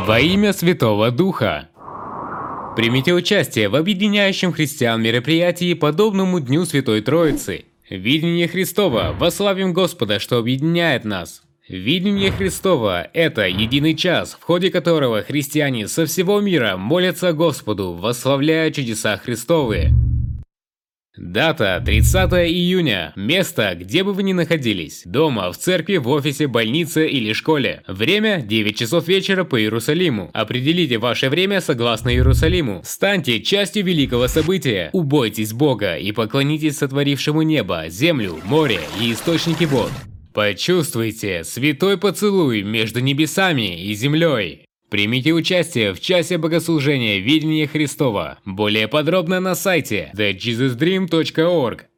Во имя Святого Духа. Примите участие в объединяющем христиан мероприятии, подобному Дню Святой Троицы. Видение Христова. Восславим Господа, что объединяет нас. Видение Христова – это единый час, в ходе которого христиане со всего мира молятся Господу, восславляя чудеса Христовые. Дата – 30 июня. Место, где бы вы ни находились. Дома, в церкви, в офисе, больнице или школе. Время – 9 часов вечера по Иерусалиму. Определите ваше время согласно Иерусалиму. Станьте частью великого события. Убойтесь Бога и поклонитесь сотворившему небо, землю, море и источники вод. Почувствуйте святой поцелуй между небесами и землей. Примите участие в часе богослужения Видения Христова. Более подробно на сайте thejesusdream.org.